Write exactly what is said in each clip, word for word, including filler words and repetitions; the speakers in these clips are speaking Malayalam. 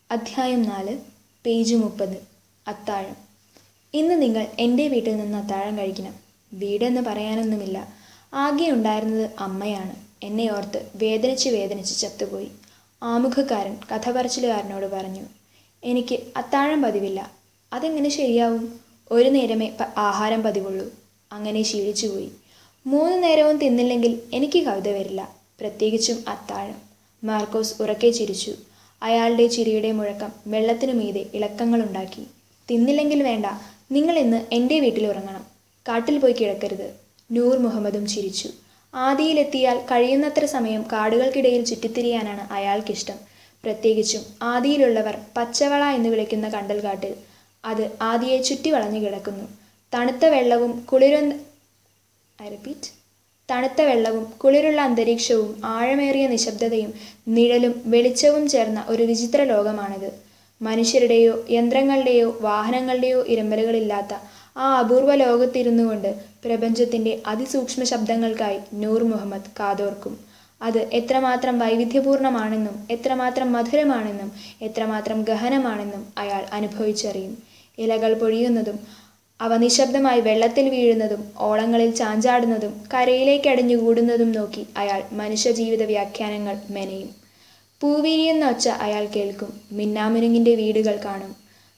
അധ്യായം നാല്, പേജ് മുപ്പത്. അത്താഴം. ഇന്ന് നിങ്ങൾ എൻ്റെ വീട്ടിൽ നിന്ന് അത്താഴം കഴിക്കണം. വീടെന്ന് പറയാനൊന്നുമില്ല. ആകെ ഉണ്ടായിരുന്നത് അമ്മയാണ്. എന്നെ ഓർത്ത് വേദനിച്ച് വേദനിച്ച് ചത്തുപോയി. ആമുഖക്കാരൻ കഥ പറച്ചിലുകാരനോട് പറഞ്ഞു. എനിക്ക് അത്താഴം പതിവില്ല. അതെങ്ങനെ ശരിയാവും? ഒരു നേരമേ ആഹാരം പതിവുള്ളൂ. അങ്ങനെ ശീലിച്ചുപോയി. മൂന്ന് നേരവും തിന്നില്ലെങ്കിൽ എനിക്ക് കവിത വരില്ല, പ്രത്യേകിച്ചും അത്താഴം. മാർക്കോസ് ഉറക്കെ ചിരിച്ചു. അയാളുടെ ചിരിയുടെ മുഴക്കം വെള്ളത്തിനു മീതെ ഇളക്കങ്ങളുണ്ടാക്കി. തിന്നില്ലെങ്കിൽ വേണ്ട, നിങ്ങൾ ഇന്ന് എൻ്റെ വീട്ടിൽ ഉറങ്ങണം. കാട്ടിൽ പോയി കിടക്കരുത്. നൂർ മുഹമ്മദും ചിരിച്ചു. ആദിയിലെത്തിയാൽ കഴിയുന്നത്ര സമയം കാടുകൾക്കിടയിൽ ചുറ്റിത്തിരിയാനാണ് അയാൾക്കിഷ്ടം. പ്രത്യേകിച്ചും ആദിയിലുള്ളവർ പച്ചവള എന്ന് വിളിക്കുന്ന കണ്ടൽക്കാട്ടിൽ. അത് ആദിയെ ചുറ്റി വളഞ്ഞു കിടക്കുന്നു. തണുത്ത വെള്ളവും കുളിരൊന്ന ഐ റിപ്പീറ്റ് തണുത്ത വെള്ളവും കുളിരുള്ള അന്തരീക്ഷവും ആഴമേറിയ നിശബ്ദതയും നിഴലും വെളിച്ചവും ചേർന്ന ഒരു വിചിത്ര ലോകമാണിത്. മനുഷ്യരുടെയോ യന്ത്രങ്ങളുടെയോ വാഹനങ്ങളുടെയോ ഇരമ്പലുകളില്ലാത്ത ആ അപൂർവ ലോകത്തിരുന്നു കൊണ്ട് പ്രപഞ്ചത്തിൻ്റെ അതിസൂക്ഷ്മ ശബ്ദങ്ങൾക്കായി നൂർ മുഹമ്മദ് കാതോർക്കും. അത് എത്രമാത്രം വൈവിധ്യപൂർണമാണെന്നും എത്രമാത്രം മധുരമാണെന്നും എത്രമാത്രം ഗഹനമാണെന്നും അയാൾ അനുഭവിച്ചറിയും. ഇലകൾ പൊഴിയുന്നതും അവ നിശബ്ദമായി വെള്ളത്തിൽ വീഴുന്നതും ഓളങ്ങളിൽ ചാഞ്ചാടുന്നതും കരയിലേക്ക് അടിഞ്ഞുകൂടുന്നതും നോക്കി അയാൾ മനുഷ്യജീവിത വ്യാഖ്യാനങ്ങൾ മെനയും. പൂവിരിയുന്ന ഒച്ച അയാൾ കേൾക്കും. മിന്നാമിനുങ്ങിൻ്റെ വീടുകൾ കാണും.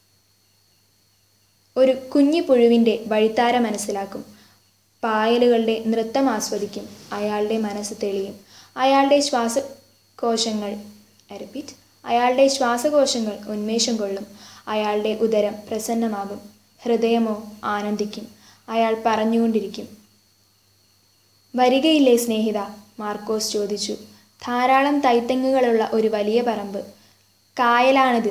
ഒരു കുഞ്ഞു പുഴുവിൻ്റെ വഴിത്താര മനസ്സിലാക്കും. പായലുകളുടെ നൃത്തം ആസ്വദിക്കും. അയാളുടെ മനസ്സ് തെളിയും. അയാളുടെ ശ്വാസകോശങ്ങൾ ഐ റിപ്പീറ്റ് അയാളുടെ ശ്വാസകോശങ്ങൾ ഉന്മേഷം കൊള്ളും. അയാളുടെ ഉദരം പ്രസന്നമാകും. ഹൃദയമോ ആനന്ദിക്കും. അയാൾ പറഞ്ഞുകൊണ്ടിരിക്കും. വരികയില്ലേ സ്നേഹിത? മാർക്കോസ് ചോദിച്ചു. ധാരാളം തൈത്തെങ്ങുകളുള്ള ഒരു വലിയ പറമ്പ്. കായലാണിത്.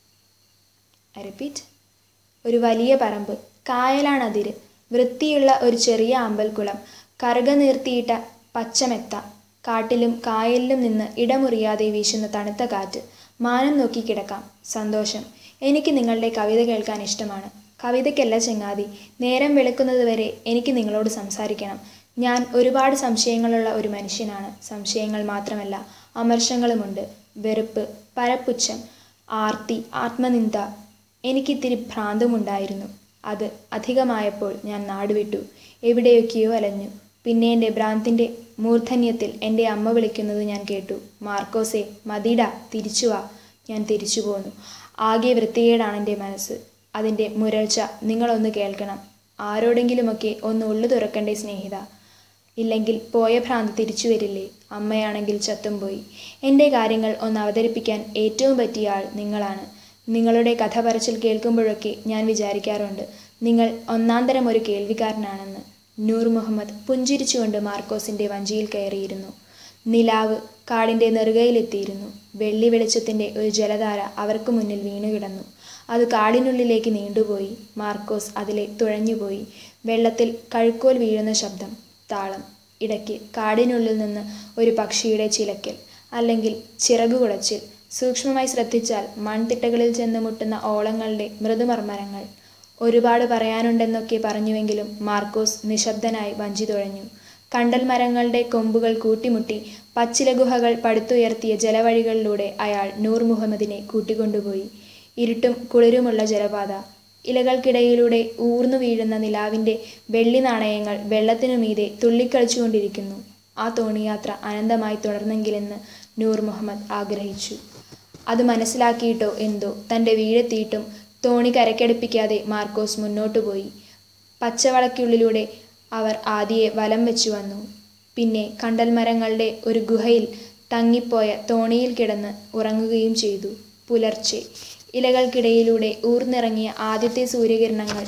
ഐ റിപ്പീറ്റ് ഒരു വലിയ പറമ്പ്. കായലാണതിര്. വൃത്തിയുള്ള ഒരു ചെറിയ അമ്പൽക്കുളം. കറുക നീർത്തിയിട്ട പച്ചമെത്ത. കാട്ടിലും കായലിലും നിന്ന് ഇടമുറിയാതെ വീശുന്ന തണുത്ത കാറ്റ്. മാനം നോക്കി കിടക്കാം. സന്തോഷം. എനിക്ക് നിങ്ങളുടെ കവിത കേൾക്കാൻ ഇഷ്ടമാണ്. കവിതയ്ക്കല്ല ചങ്ങാതി, നേരം വെളുക്കുന്നത് വരെ എനിക്ക് നിങ്ങളോട് സംസാരിക്കണം. ഞാൻ ഒരുപാട് സംശയങ്ങളുള്ള ഒരു മനുഷ്യനാണ്. സംശയങ്ങൾ മാത്രമല്ല, അമർഷങ്ങളുമുണ്ട്. വെറുപ്പ്, പരപുച്ഛം, ആർത്തി, ആത്മനിന്ദ. എനിക്കിത്തിരി ഭ്രാന്തുമുണ്ടായിരുന്നു. അത് അധികമായപ്പോൾ ഞാൻ നാടുവിട്ടു. എവിടെയൊക്കെയോ അലഞ്ഞു. പിന്നെ എൻ്റെ ഭ്രാന്തിൻ്റെ മൂർധന്യത്തിൽ എൻ്റെ അമ്മ വിളിക്കുന്നത് ഞാൻ കേട്ടു. മാർക്കോസേ, മതിടാ, തിരിച്ചു വാ. ഞാൻ തിരിച്ചു പോന്നു. ആകെ വൃത്തികേടാണ് എൻ്റെ മനസ്സ്. അതിൻ്റെ മുരൾച്ച നിങ്ങളൊന്ന് കേൾക്കണം. ആരോടെങ്കിലുമൊക്കെ ഒന്ന് ഉള്ളു തുറക്കണ്ടേ സ്നേഹിത? ഇല്ലെങ്കിൽ പോയ ഭ്രാന്ത് തിരിച്ചു വരില്ലേ? അമ്മയാണെങ്കിൽ ചത്തും പോയി. എൻ്റെ കാര്യങ്ങൾ ഒന്ന് അവതരിപ്പിക്കാൻ ഏറ്റവും പറ്റിയ ആൾ നിങ്ങളാണ്. നിങ്ങളുടെ കഥ പറച്ചിൽ കേൾക്കുമ്പോഴൊക്കെ ഞാൻ വിചാരിക്കാറുണ്ട്, നിങ്ങൾ ഒന്നാന്തരം ഒരു കേൾവിക്കാരനാണെന്ന്. നൂർ മുഹമ്മദ് പുഞ്ചിരിച്ചുകൊണ്ട് മാർക്കോസിൻ്റെ വഞ്ചിയിൽ കയറിയിരുന്നു. നിലാവ് കാടിൻ്റെ നെറുകയിലെത്തിയിരുന്നു. വെള്ളി വെളിച്ചത്തിൻ്റെ ഒരു ജലധാര അവർക്ക് മുന്നിൽ വീണുകിടന്നു. അത് കാടിനുള്ളിലേക്ക് നീണ്ടുപോയി. മാർക്കോസ് അതിലെ തുഴഞ്ഞുപോയി. വെള്ളത്തിൽ കഴുക്കോൽ വീഴുന്ന ശബ്ദം, താളം. ഇടയ്ക്ക് കാടിനുള്ളിൽ നിന്ന് ഒരു പക്ഷിയുടെ ചിലക്കൽ, അല്ലെങ്കിൽ ചിറകുകുളച്ചിൽ. സൂക്ഷ്മമായി ശ്രദ്ധിച്ചാൽ മൺതിട്ടകളിൽ ചെന്ന് മുട്ടുന്ന ഓളങ്ങളുടെ മൃദുമർമ്മരങ്ങൾ. ഒരുപാട് പറയാനുണ്ടെന്നൊക്കെ പറഞ്ഞുവെങ്കിലും മാർക്കോസ് നിശബ്ദനായി വഞ്ചി തുഴഞ്ഞു. കണ്ടൽ മരങ്ങളുടെ കൊമ്പുകൾ കൂട്ടിമുട്ടി പച്ചിലഗുഹകൾ പടുത്തുയർത്തിയ ജലവഴികളിലൂടെ അയാൾ നൂർ മുഹമ്മദിനെ കൂട്ടിക്കൊണ്ടുപോയി. ഇരുട്ടും കുളിരുമുള്ള ജലപാത. ഇലകൾക്കിടയിലൂടെ ഊർന്നു വീഴുന്ന നിലാവിൻ്റെ വെള്ളി നാണയങ്ങൾ വെള്ളത്തിനു മീതെ തുള്ളിക്കളിച്ചുകൊണ്ടിരിക്കുന്നു. ആ തോണിയാത്ര അനന്തമായി തുടർന്നെങ്കിലെന്ന് നൂർ മുഹമ്മദ് ആഗ്രഹിച്ചു. അത് മനസ്സിലാക്കിയിട്ടോ എന്തോ തൻ്റെ വീടെത്തിയിട്ടും തോണി കരക്കടുപ്പിക്കാതെ മാർക്കോസ് മുന്നോട്ടു പോയി. പച്ചവളയ്ക്കുള്ളിലൂടെ അവർ ആദിയെ വലം വെച്ചു വന്നു. പിന്നെ കണ്ടൽമരങ്ങളുടെ ഒരു ഗുഹയിൽ തങ്ങിപ്പോയ തോണിയിൽ കിടന്ന് ഉറങ്ങുകയും ചെയ്തു. പുലർച്ചെ ഇലകൾക്കിടയിലൂടെ ഊർന്നിറങ്ങിയ ആദ്യത്തെ സൂര്യകിരണങ്ങൾ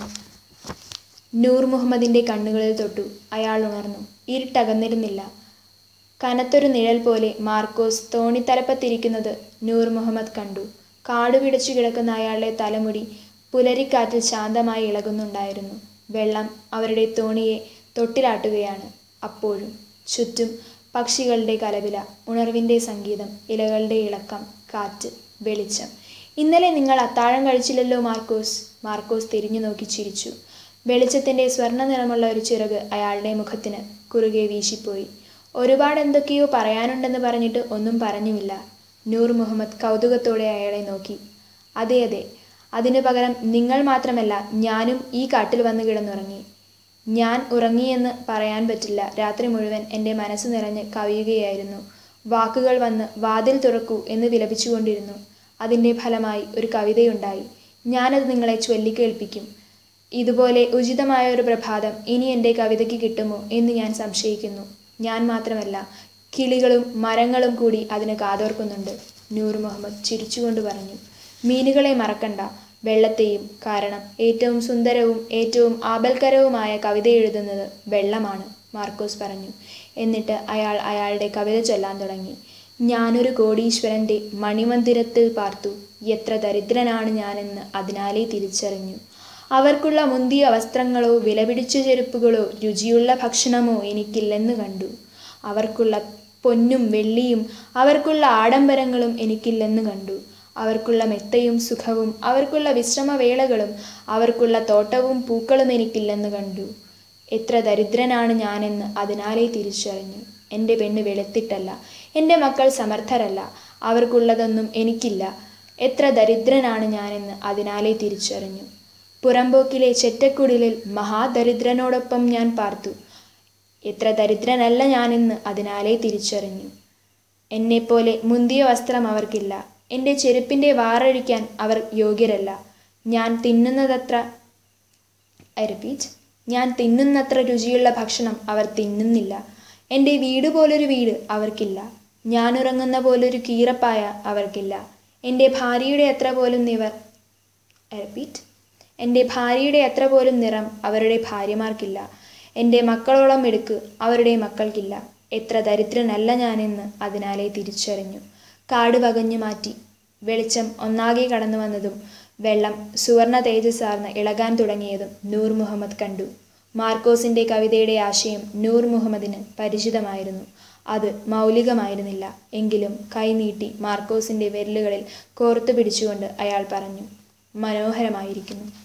നൂർ മുഹമ്മദിൻ്റെ കണ്ണുകളിൽ തൊട്ടു. അയാൾ ഉണർന്നു. ഇരുട്ടകന്നിരുന്നില്ല. കനത്തൊരു നിഴൽ പോലെ മാർക്കോസ് തോണിത്തലപ്പത്തിരിക്കുന്നത് നൂർ മുഹമ്മദ് കണ്ടു. കാടുപിടച്ചു കിടക്കുന്ന അയാളുടെ തലമുടി പുലരിക്കാറ്റിൽ ശാന്തമായി ഇളകുന്നുണ്ടായിരുന്നു. വെള്ളം അവരുടെ തോണിയെ തൊട്ടിലാട്ടുകയാണ്. അപ്പോഴും ചുറ്റും പക്ഷികളുടെ കലപില, ഉണർവിൻ്റെ സംഗീതം, ഇലകളുടെ ഇളക്കം, കാറ്റ്, വെളിച്ചം. ഇന്നലെ നിങ്ങൾ അത്താഴം കഴിച്ചില്ലല്ലോ മാർക്കോസ്? മാർക്കോസ് തിരിഞ്ഞു നോക്കി ചിരിച്ചു. വെളിച്ചത്തിൻ്റെ സ്വർണ്ണ നിറമുള്ള ഒരു ചിറക് അയാളുടെ മുഖത്തിന് കുറുകെ വീശിപ്പോയി. ഒരുപാട് എന്തൊക്കെയോ പറയാനുണ്ടെന്ന് പറഞ്ഞിട്ട് ഒന്നും പറഞ്ഞുമില്ല. നൂർ മുഹമ്മദ് കൗതുകത്തോടെ അയാളെ നോക്കി. അതെ അതെ, അതിനു പകരം നിങ്ങൾ മാത്രമല്ല ഞാനും ഈ കാട്ടിൽ വന്ന് കിടന്നുറങ്ങി. ഞാൻ ഉറങ്ങിയെന്ന് പറയാൻ പറ്റില്ല. രാത്രി മുഴുവൻ എൻ്റെ മനസ്സ് നിറഞ്ഞ് കവിയുകയായിരുന്നു. വാക്കുകൾ വന്ന് വാതിൽ തുറക്കൂ എന്ന് വിലപിച്ചുകൊണ്ടിരുന്നു. അതിൻ്റെ ഫലമായി ഒരു കവിതയുണ്ടായി. ഞാനത് നിങ്ങളെ ചൊല്ലിക്കേൾപ്പിക്കും. ഇതുപോലെ ഉചിതമായ ഒരു പ്രഭാതം ഇനി എൻ്റെ കവിതയ്ക്ക് കിട്ടുമോ എന്ന് ഞാൻ സംശയിക്കുന്നു. ഞാൻ മാത്രമല്ല, കിളികളും മരങ്ങളും കൂടി അതിന് കാതോർക്കുന്നുണ്ട്. നൂർ മുഹമ്മദ് ചിരിച്ചുകൊണ്ട് പറഞ്ഞു. മീനുകളെ മറക്കണ്ട, വെള്ളത്തെയും. കാരണം ഏറ്റവും സുന്ദരവും ഏറ്റവും ആപൽക്കരവുമായ കവിത എഴുതുന്നത് വെള്ളമാണ്, മാർക്കോസ് പറഞ്ഞു. എന്നിട്ട് അയാൾ അയാളുടെ കവിത ചൊല്ലാൻ തുടങ്ങി. ഞാനൊരു കോടീശ്വരൻ്റെ മണിമന്ദിരത്തിൽ പാർത്തു. എത്ര ദരിദ്രനാണ് ഞാനെന്ന് അതിനാലേ തിരിച്ചറിഞ്ഞു. അവർക്കുള്ള മുന്തിയ വസ്ത്രങ്ങളോ വിലപിടിച്ച ചെരുപ്പുകളോ രുചിയുള്ള ഭക്ഷണമോ എനിക്കില്ലെന്ന് കണ്ടു. അവർക്കുള്ള പൊന്നും വെള്ളിയും അവർക്കുള്ള ആഡംബരങ്ങളും എനിക്കില്ലെന്ന് കണ്ടു. അവർക്കുള്ള മെത്തയും സുഖവും അവർക്കുള്ള വിശ്രമവേളകളും അവർക്കുള്ള തോട്ടവും പൂക്കളും എനിക്കില്ലെന്ന് കണ്ടു. എത്ര ദരിദ്രനാണ് ഞാനെന്ന് അതിനാലേ തിരിച്ചറിഞ്ഞു. എൻ്റെ പെണ്ണ് വെളുത്തിട്ടല്ല, എൻ്റെ മക്കൾ സമർത്ഥരല്ല, അവർക്കുള്ളതൊന്നും എനിക്കില്ല. എത്ര ദരിദ്രനാണ് ഞാനെന്ന് അതിനാലേ തിരിച്ചറിഞ്ഞു. പുറമ്പോക്കിലെ ചെറ്റക്കുടിലിൽ മഹാദരിദ്രനോടൊപ്പം ഞാൻ പാർത്തു. എത്ര ദരിദ്രനല്ല ഞാനെന്ന് അതിനാലേ തിരിച്ചറിഞ്ഞു. എന്നെപ്പോലെ മുന്തിയ വസ്ത്രം അവർക്കില്ല. എൻ്റെ ചെരുപ്പിൻ്റെ വാറഴിക്കാൻ അവർ യോഗ്യരല്ല. ഞാൻ തിന്നുന്നതത്ര ഐ റിപ്പീറ്റ് ഞാൻ തിന്നുന്നത്ര രുചിയുള്ള ഭക്ഷണം അവർ തിന്നുന്നില്ല. എൻ്റെ വീട് പോലൊരു വീട് അവർക്കില്ല. ഞാനുറങ്ങുന്ന പോലൊരു കീറപ്പായ അവർക്കില്ല. എൻ്റെ ഭാര്യയുടെ അത്ര പോലും നിവർ ഐ റിപ്പീറ്റ് എൻ്റെ ഭാര്യയുടെ അത്ര പോലും നിറം അവരുടെ ഭാര്യമാർക്കില്ല. എൻ്റെ മക്കളോളം മിടുക്ക് അവരുടെ മക്കൾക്കില്ല. എത്ര ദരിദ്രനല്ല ഞാനെന്ന് അതിനാലേ തിരിച്ചറിഞ്ഞു. കാട് വകഞ്ഞു മാറ്റി വെളിച്ചം ഒന്നാകെ കടന്നു വന്നതും വെള്ളം സുവർണ തേജസ്സാർന്ന് ഇളകാൻ തുടങ്ങിയതും നൂർ മുഹമ്മദ് കണ്ടു. മാർക്കോസിൻ്റെ കവിതയുടെ ആശയം നൂർ മുഹമ്മദിന് പരിചിതമായിരുന്നു. അത് മൗലികമായിരുന്നില്ല. എങ്കിലും കൈനീട്ടി മാർക്കോസിൻ്റെ വിരലുകളിൽ കോർത്തു പിടിച്ചുകൊണ്ട് അയാൾ പറഞ്ഞു, മനോഹരമായിരിക്കുന്നു.